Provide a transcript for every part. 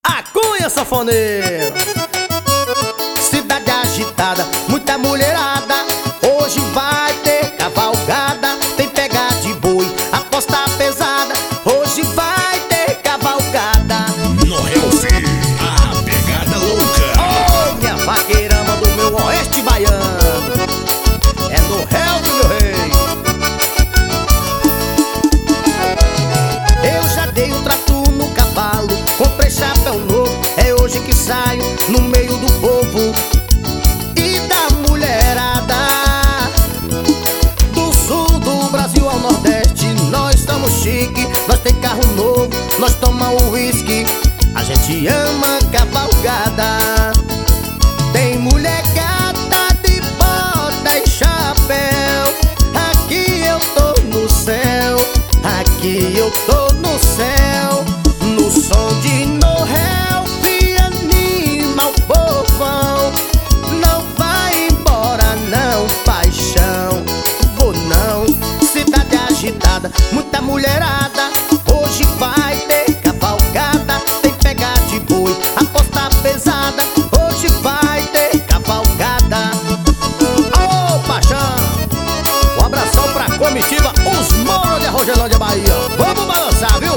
A Cunha Sanfoneiro. Cidade agitada, muita mulherada. Hoje vai ter cavalgada. Tem pegada de boi, aposta pesada. Hoje vai ter cavalgada. No Helf, a pegada louca. Oh, minha vaqueirama do meu oeste baiano. É no Helf, meu rei. Eu já dei um trato no cavalo, comprei chapéu novo. É hoje que saio no meio do povo e da mulherada. Do sul do Brasil ao nordeste, nós estamos chique. Nós tem carro novo, nós toma uísque. A gente ama cavalgada. Tem mulher gata de bota e chapéu. Aqui eu tô no céu, aqui eu tô no céu. No som de No Help anima o povão. Não vai embora não, paixão. Vou não, cidade agitada, muita mulherada. Hoje vai ter cavalgada. Tem pegada de boi, aposta pesada. Hoje vai ter cavalgada. Ô, paixão, um abração pra comitiva Os Moros de Arrogelândia, Bahia. Vamos balançar, viu?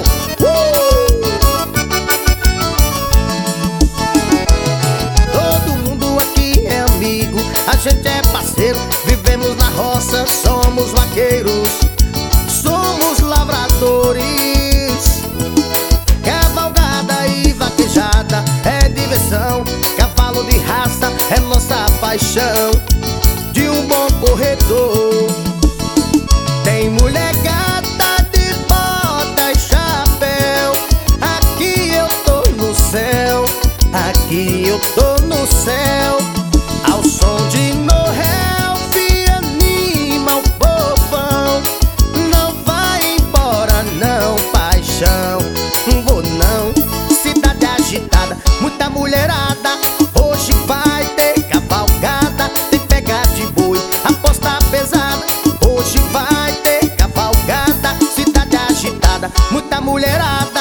Todo mundo aqui é amigo, a gente é parceiro. Vivemos na roça, somos vaqueiros, somos lavradores. Cavalgada e vaquejada é diversão. Cavalo de raça é nossa paixão. De um bom corredor. Tem mulher gata de bota e chapéu. Aqui eu tô no céu, aqui eu tô no céu. Ao som de No Help anima o povão. Não vai embora não, paixão. Vou não, cidade agitada, muita mulherada. Hoje vai ter cavalgada. Tem pegada de boi, aposta pesada. Hoje vai ter cavalgada. Cidade agitada, muita mulherada.